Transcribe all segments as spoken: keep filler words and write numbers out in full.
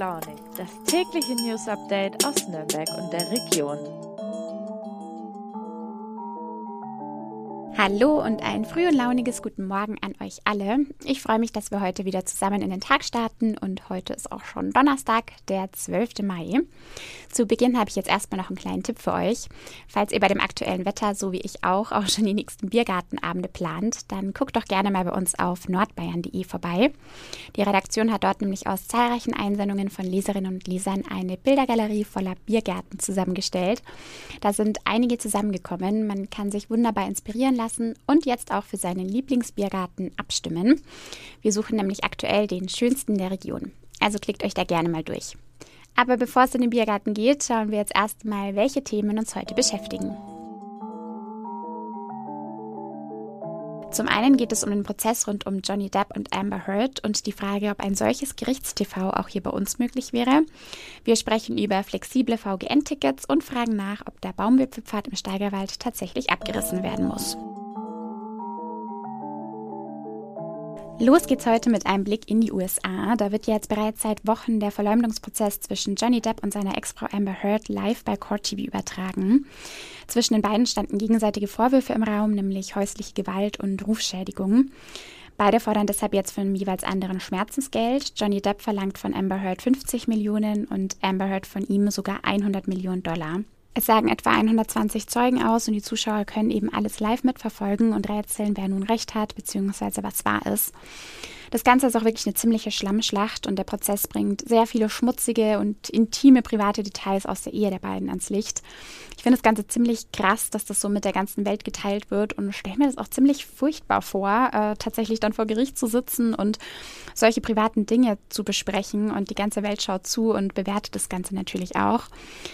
Launig, das tägliche News-Update aus Nürnberg und der Region. Hallo und ein früh und launiges Guten Morgen an euch alle. Ich freue mich, dass wir heute wieder zusammen in den Tag starten und heute ist auch schon Donnerstag, der zwölfte Mai. Zu Beginn habe ich jetzt erstmal noch einen kleinen Tipp für euch. Falls ihr bei dem aktuellen Wetter, so wie ich auch, auch schon die nächsten Biergartenabende plant, dann guckt doch gerne mal bei uns auf nordbayern punkt de vorbei. Die Redaktion hat dort nämlich aus zahlreichen Einsendungen von Leserinnen und Lesern eine Bildergalerie voller Biergärten zusammengestellt. Da sind einige zusammengekommen. Man kann sich wunderbar inspirieren lassen und jetzt auch für seinen Lieblingsbiergarten abstimmen. Wir suchen nämlich aktuell den schönsten der Region. Also klickt euch da gerne mal durch. Aber bevor es in den Biergarten geht, schauen wir jetzt erstmal, welche Themen uns heute beschäftigen. Zum einen geht es um den Prozess rund um Johnny Depp und Amber Heard und die Frage, ob ein solches Gerichtst-T V auch hier bei uns möglich wäre. Wir sprechen über flexible V G N-Tickets und fragen nach, ob der Baumwipfelpfad im Steigerwald tatsächlich abgerissen werden muss. Los geht's heute mit einem Blick in die U S A. Da wird jetzt bereits seit Wochen der Verleumdungsprozess zwischen Johnny Depp und seiner Ex-Frau Amber Heard live bei Court T V übertragen. Zwischen den beiden standen gegenseitige Vorwürfe im Raum, nämlich häusliche Gewalt und Rufschädigung. Beide fordern deshalb jetzt von jeweils anderen Schmerzensgeld. Johnny Depp verlangt von Amber Heard fünfzig Millionen und Amber Heard von ihm sogar hundert Millionen Dollar. Es sagen etwa hundertzwanzig Zeugen aus und die Zuschauer können eben alles live mitverfolgen und rätseln, wer nun recht hat bzw. was wahr ist. Das Ganze ist auch wirklich eine ziemliche Schlammschlacht und der Prozess bringt sehr viele schmutzige und intime private Details aus der Ehe der beiden ans Licht. Ich finde das Ganze ziemlich krass, dass das so mit der ganzen Welt geteilt wird und stelle mir das auch ziemlich furchtbar vor, äh, tatsächlich dann vor Gericht zu sitzen und solche privaten Dinge zu besprechen und die ganze Welt schaut zu und bewertet das Ganze natürlich auch.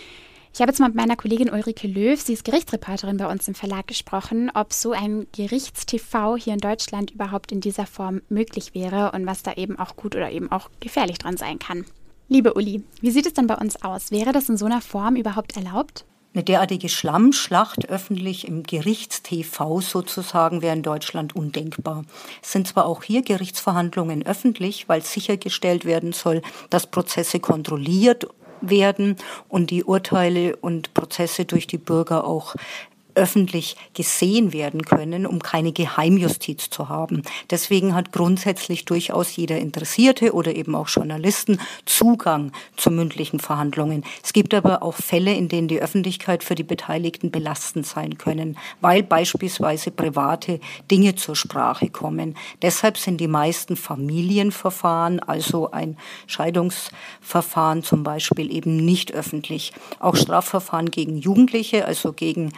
Ich habe jetzt mal mit meiner Kollegin Ulrike Löw, sie ist Gerichtsreporterin bei uns im Verlag, gesprochen, ob so ein Gerichts-T V hier in Deutschland überhaupt in dieser Form möglich wäre und was da eben auch gut oder eben auch gefährlich dran sein kann. Liebe Uli, wie sieht es denn bei uns aus? Wäre das in so einer Form überhaupt erlaubt? Eine derartige Schlammschlacht öffentlich im Gerichts-T V sozusagen wäre in Deutschland undenkbar. Es sind zwar auch hier Gerichtsverhandlungen öffentlich, weil sichergestellt werden soll, dass Prozesse kontrolliert werden und die Urteile und Prozesse durch die Bürger auch öffentlich gesehen werden können, um keine Geheimjustiz zu haben. Deswegen hat grundsätzlich durchaus jeder Interessierte oder eben auch Journalisten Zugang zu mündlichen Verhandlungen. Es gibt aber auch Fälle, in denen die Öffentlichkeit für die Beteiligten belastend sein können, weil beispielsweise private Dinge zur Sprache kommen. Deshalb sind die meisten Familienverfahren, also ein Scheidungsverfahren zum Beispiel, eben nicht öffentlich. Auch Strafverfahren gegen Jugendliche, also gegen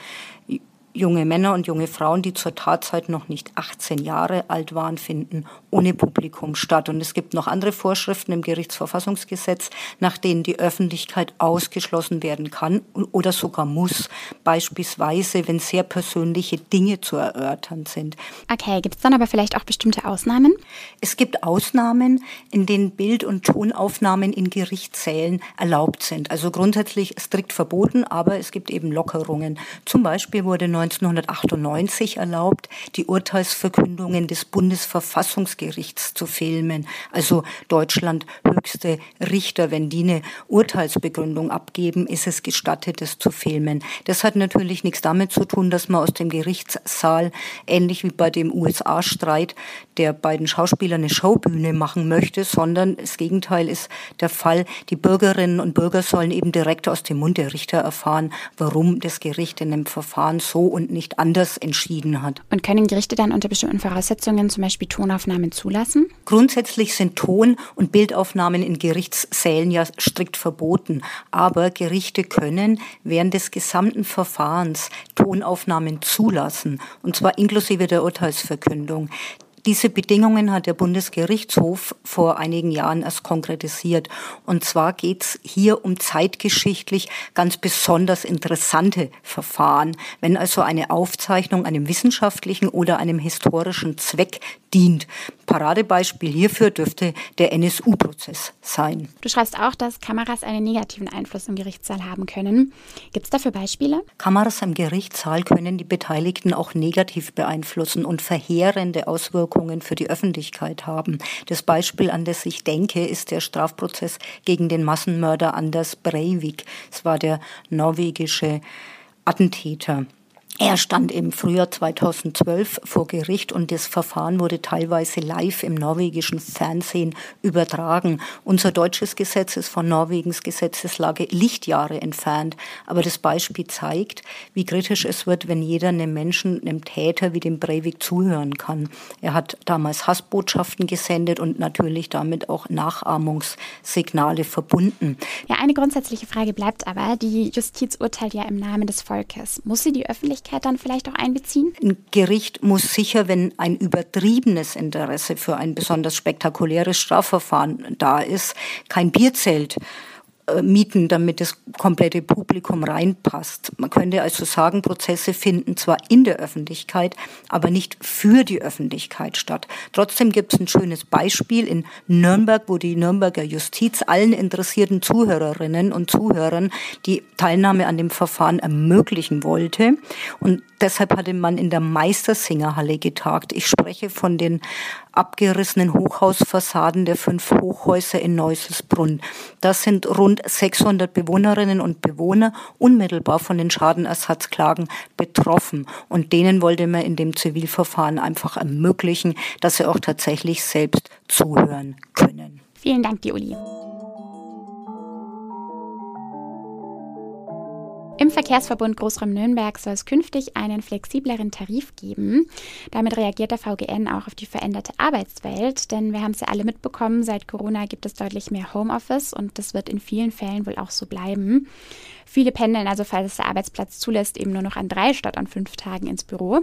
junge Männer und junge Frauen, die zur Tatzeit noch nicht achtzehn Jahre alt waren, finden ohne Publikum statt. Und es gibt noch andere Vorschriften im Gerichtsverfassungsgesetz, nach denen die Öffentlichkeit ausgeschlossen werden kann oder sogar muss. Beispielsweise, wenn sehr persönliche Dinge zu erörtern sind. Okay, gibt es dann aber vielleicht auch bestimmte Ausnahmen? Es gibt Ausnahmen, in denen Bild- und Tonaufnahmen in Gerichtssälen erlaubt sind. Also grundsätzlich strikt verboten, aber es gibt eben Lockerungen. Zum Beispiel wurde neunzehnhundertachtundneunzig erlaubt, die Urteilsverkündungen des Bundesverfassungsgerichts zu filmen. Also Deutschland höchste Richter, wenn die eine Urteilsbegründung abgeben, ist es gestattet, es zu filmen. Das hat natürlich nichts damit zu tun, dass man aus dem Gerichtssaal, ähnlich wie bei dem U S A-Streit der beiden Schauspieler, eine Showbühne machen möchte, sondern das Gegenteil ist der Fall. Die Bürgerinnen und Bürger sollen eben direkt aus dem Mund der Richter erfahren, warum das Gericht in einem Verfahren so und nicht anders entschieden hat. Und können Gerichte dann unter bestimmten Voraussetzungen zum Beispiel Tonaufnahmen zulassen? Grundsätzlich sind Ton- und Bildaufnahmen in Gerichtssälen ja strikt verboten. Aber Gerichte können während des gesamten Verfahrens Tonaufnahmen zulassen, und zwar inklusive der Urteilsverkündung. Diese Bedingungen hat der Bundesgerichtshof vor einigen Jahren erst konkretisiert. Und zwar geht es hier um zeitgeschichtlich ganz besonders interessante Verfahren. Wenn also eine Aufzeichnung einem wissenschaftlichen oder einem historischen Zweck dient. Paradebeispiel hierfür dürfte der N S U-Prozess sein. Du schreibst auch, dass Kameras einen negativen Einfluss im Gerichtssaal haben können. Gibt es dafür Beispiele? Kameras im Gerichtssaal können die Beteiligten auch negativ beeinflussen und verheerende Auswirkungen für die Öffentlichkeit haben. Das Beispiel, an das ich denke, ist der Strafprozess gegen den Massenmörder Anders Breivik. Es war der norwegische Attentäter. Er stand im Frühjahr zweitausendzwölf vor Gericht und das Verfahren wurde teilweise live im norwegischen Fernsehen übertragen. Unser deutsches Gesetz ist von Norwegens Gesetzeslage Lichtjahre entfernt. Aber das Beispiel zeigt, wie kritisch es wird, wenn jeder einem Menschen, einem Täter wie dem Breivik zuhören kann. Er hat damals Hassbotschaften gesendet und natürlich damit auch Nachahmungssignale verbunden. Ja, eine grundsätzliche Frage bleibt aber, die Justiz urteilt ja im Namen des Volkes. Muss sie die Öffentlichkeit dann vielleicht auch einbeziehen? Ein Gericht muss sicher, wenn ein übertriebenes Interesse für ein besonders spektakuläres Strafverfahren da ist, kein Bierzelt mieten, damit das komplette Publikum reinpasst. Man könnte also sagen, Prozesse finden zwar in der Öffentlichkeit, aber nicht für die Öffentlichkeit statt. Trotzdem gibt es ein schönes Beispiel in Nürnberg, wo die Nürnberger Justiz allen interessierten Zuhörerinnen und Zuhörern die Teilnahme an dem Verfahren ermöglichen wollte. Und deshalb hatte man in der Meistersingerhalle getagt. Ich spreche von den abgerissenen Hochhausfassaden der fünf Hochhäuser in Neusselsbrunn. Das sind rund sechshundert Bewohnerinnen und Bewohner unmittelbar von den Schadenersatzklagen betroffen. Und denen wollte man in dem Zivilverfahren einfach ermöglichen, dass sie auch tatsächlich selbst zuhören können. Vielen Dank, die Uli. Im Verkehrsverbund Großraum Nürnberg soll es künftig einen flexibleren Tarif geben. Damit reagiert der V G N auch auf die veränderte Arbeitswelt, denn wir haben es ja alle mitbekommen, seit Corona gibt es deutlich mehr Homeoffice und das wird in vielen Fällen wohl auch so bleiben. Viele pendeln also, falls es der Arbeitsplatz zulässt, eben nur noch an drei statt an fünf Tagen ins Büro.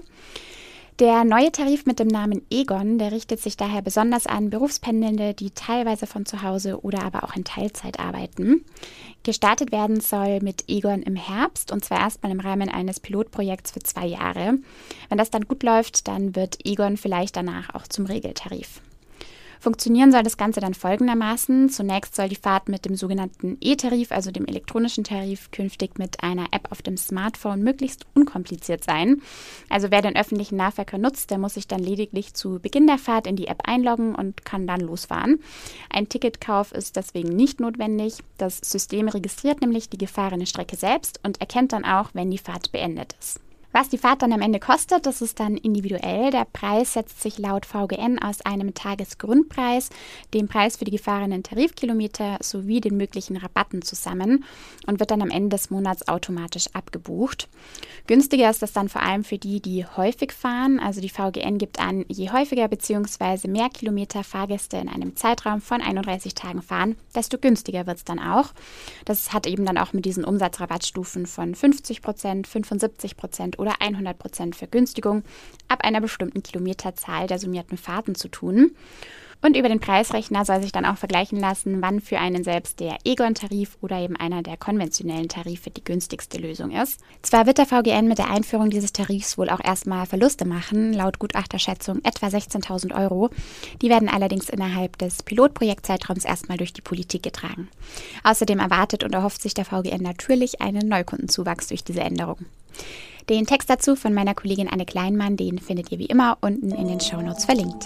Der neue Tarif mit dem Namen Egon, der richtet sich daher besonders an Berufspendelnde, die teilweise von zu Hause oder aber auch in Teilzeit arbeiten. Gestartet werden soll mit Egon im Herbst und zwar erstmal im Rahmen eines Pilotprojekts für zwei Jahre. Wenn das dann gut läuft, dann wird Egon vielleicht danach auch zum Regeltarif. Funktionieren soll das Ganze dann folgendermaßen. Zunächst soll die Fahrt mit dem sogenannten E-Tarif, also dem elektronischen Tarif, künftig mit einer App auf dem Smartphone möglichst unkompliziert sein. Also wer den öffentlichen Nahverkehr nutzt, der muss sich dann lediglich zu Beginn der Fahrt in die App einloggen und kann dann losfahren. Ein Ticketkauf ist deswegen nicht notwendig. Das System registriert nämlich die gefahrene Strecke selbst und erkennt dann auch, wenn die Fahrt beendet ist. Was die Fahrt dann am Ende kostet, das ist dann individuell. Der Preis setzt sich laut V G N aus einem Tagesgrundpreis, dem Preis für die gefahrenen Tarifkilometer sowie den möglichen Rabatten zusammen und wird dann am Ende des Monats automatisch abgebucht. Günstiger ist das dann vor allem für die, die häufig fahren. Also die V G N gibt an, je häufiger bzw. mehr Kilometer Fahrgäste in einem Zeitraum von einunddreißig Tagen fahren, desto günstiger wird es dann auch. Das hat eben dann auch mit diesen Umsatzrabattstufen von fünfzig Prozent, fünfundsiebzig Prozent oder hundert Prozent Vergünstigung ab einer bestimmten Kilometerzahl der summierten Fahrten zu tun. Und über den Preisrechner soll sich dann auch vergleichen lassen, wann für einen selbst der Egon-Tarif oder eben einer der konventionellen Tarife die günstigste Lösung ist. Zwar wird der V G N mit der Einführung dieses Tarifs wohl auch erstmal Verluste machen, laut Gutachterschätzung etwa sechzehntausend Euro. Die werden allerdings innerhalb des Pilotprojektzeitraums erstmal durch die Politik getragen. Außerdem erwartet und erhofft sich der V G N natürlich einen Neukundenzuwachs durch diese Änderung. Den Text dazu von meiner Kollegin Anne Kleinmann, den findet ihr wie immer unten in den Shownotes verlinkt.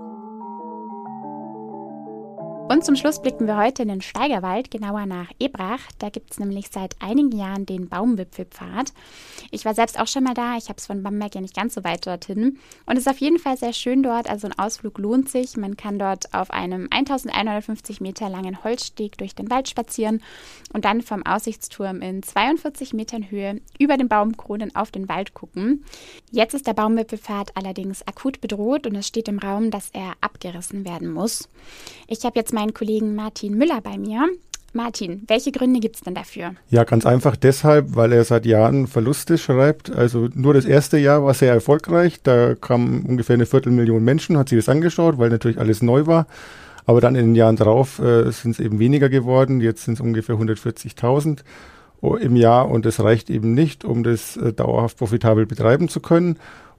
Und zum Schluss blicken wir heute in den Steigerwald, genauer nach Ebrach. Da gibt es nämlich seit einigen Jahren den Baumwipfelpfad. Ich war selbst auch schon mal da, ich habe es von Bamberg ja nicht ganz so weit dorthin. Und es ist auf jeden Fall sehr schön dort, also ein Ausflug lohnt sich. Man kann dort auf einem eintausendeinhundertfünfzig Meter langen Holzsteg durch den Wald spazieren und dann vom Aussichtsturm in zweiundvierzig Metern Höhe über den Baumkronen auf den Wald gucken. Jetzt ist der Baumwipfelpfad allerdings akut bedroht und es steht im Raum, dass er abgerissen werden muss. Ich habe jetzt meinen Kollegen Martin Müller bei mir. Martin, welche Gründe gibt es denn dafür? Ja, ganz einfach deshalb, weil er seit Jahren Verluste schreibt. Also nur das erste Jahr war sehr erfolgreich. Da kamen ungefähr eine Viertelmillion Menschen, hat sich das angeschaut, weil natürlich alles neu war. Aber dann in den Jahren drauf äh, sind es eben weniger geworden. Jetzt sind es ungefähr hundertvierzigtausend im Jahr und das reicht eben nicht, um das äh, dauerhaft profitabel betreiben zu können.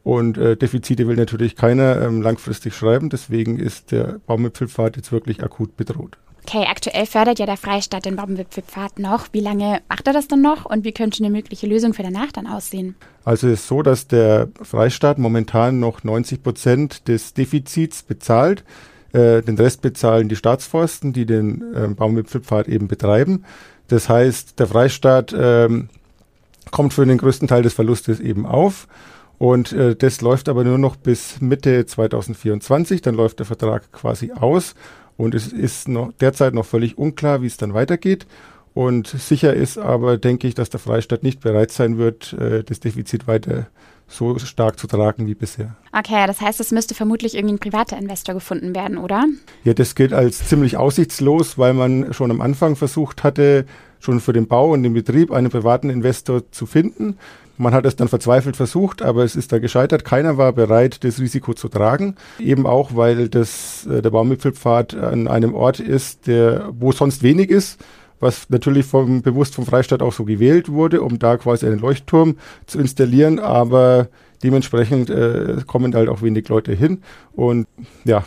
Und äh, Defizite will natürlich keiner ähm, langfristig schreiben. Deswegen ist der Baumwipfelpfad jetzt wirklich akut bedroht. Okay, aktuell fördert ja der Freistaat den Baumwipfelpfad noch. Wie lange macht er das dann noch und wie könnte eine mögliche Lösung für danach dann aussehen? Also es ist so, dass der Freistaat momentan noch neunzig Prozent des Defizits bezahlt. Äh, den Rest bezahlen die Staatsforsten, die den äh, Baumwipfelpfad eben betreiben. Das heißt, der Freistaat äh, kommt für den größten Teil des Verlustes eben auf. Und äh, das läuft aber nur noch bis Mitte zwanzig vierundzwanzig. Dann läuft der Vertrag quasi aus. Und es ist noch derzeit noch völlig unklar, wie es dann weitergeht. Und sicher ist aber, denke ich, dass der Freistaat nicht bereit sein wird, äh, das Defizit weiter so stark zu tragen wie bisher. Okay, das heißt, es müsste vermutlich irgendwie ein privater Investor gefunden werden, oder? Ja, das gilt als ziemlich aussichtslos, weil man schon am Anfang versucht hatte, schon für den Bau und den Betrieb einen privaten Investor zu finden. Man hat es dann verzweifelt versucht, aber es ist da gescheitert. Keiner war bereit, das Risiko zu tragen. Eben auch, weil das, äh, der Baumwipfelpfad an einem Ort ist, der, wo sonst wenig ist, was natürlich vom, bewusst vom Freistaat auch so gewählt wurde, um da quasi einen Leuchtturm zu installieren. Aber dementsprechend äh, kommen halt auch wenig Leute hin. Und ja,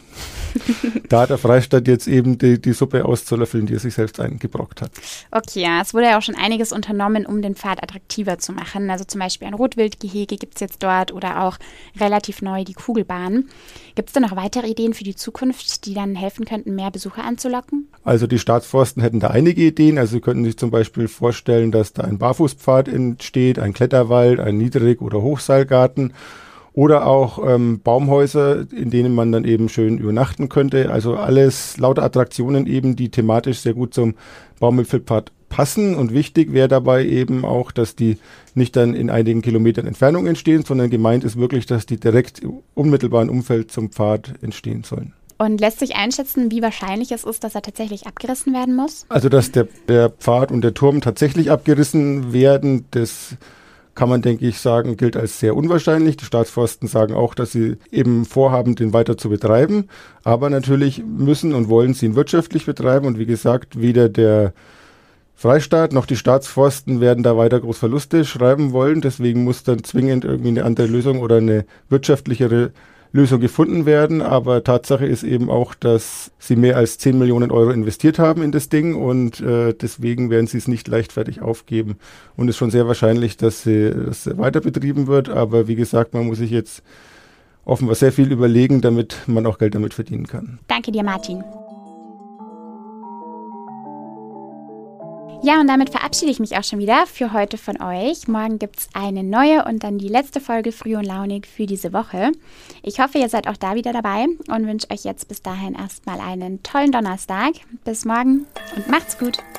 da hat der Freistaat jetzt eben die, die Suppe auszulöffeln, die er sich selbst eingebrockt hat. Okay, ja, es wurde ja auch schon einiges unternommen, um den Pfad attraktiver zu machen. Also zum Beispiel ein Rotwildgehege gibt es jetzt dort oder auch relativ neu die Kugelbahn. Gibt es da noch weitere Ideen für die Zukunft, die dann helfen könnten, mehr Besucher anzulocken? Also die Staatsforsten hätten da einige Ideen. Also sie könnten sich zum Beispiel vorstellen, dass da ein Barfußpfad entsteht, ein Kletterwald, ein Niedrig- oder Hochseilgarten. Oder auch ähm, Baumhäuser, in denen man dann eben schön übernachten könnte. Also alles lauter Attraktionen eben, die thematisch sehr gut zum Baumwipfelpfad passen. Und wichtig wäre dabei eben auch, dass die nicht dann in einigen Kilometern Entfernung entstehen, sondern gemeint ist wirklich, dass die direkt im unmittelbaren Umfeld zum Pfad entstehen sollen. Und lässt sich einschätzen, wie wahrscheinlich es ist, dass er tatsächlich abgerissen werden muss? Also dass der, der Pfad und der Turm tatsächlich abgerissen werden, das kann man, denke ich, sagen, gilt als sehr unwahrscheinlich. Die Staatsforsten sagen auch, dass sie eben vorhaben, den weiter zu betreiben. Aber natürlich müssen und wollen sie ihn wirtschaftlich betreiben. Und wie gesagt, weder der Freistaat noch die Staatsforsten werden da weiter groß Verluste schreiben wollen. Deswegen muss dann zwingend irgendwie eine andere Lösung oder eine wirtschaftlichere Lösung gefunden werden. Aber Tatsache ist eben auch, dass sie mehr als zehn Millionen Euro investiert haben in das Ding und äh, deswegen werden sie es nicht leichtfertig aufgeben. Und es ist schon sehr wahrscheinlich, dass sie, dass sie weiter betrieben wird. Aber wie gesagt, man muss sich jetzt offenbar sehr viel überlegen, damit man auch Geld damit verdienen kann. Danke dir, Martin. Ja, und damit verabschiede ich mich auch schon wieder für heute von euch. Morgen gibt es eine neue und dann die letzte Folge Früh und Launig für diese Woche. Ich hoffe, ihr seid auch da wieder dabei und wünsche euch jetzt bis dahin erstmal einen tollen Donnerstag. Bis morgen und macht's gut.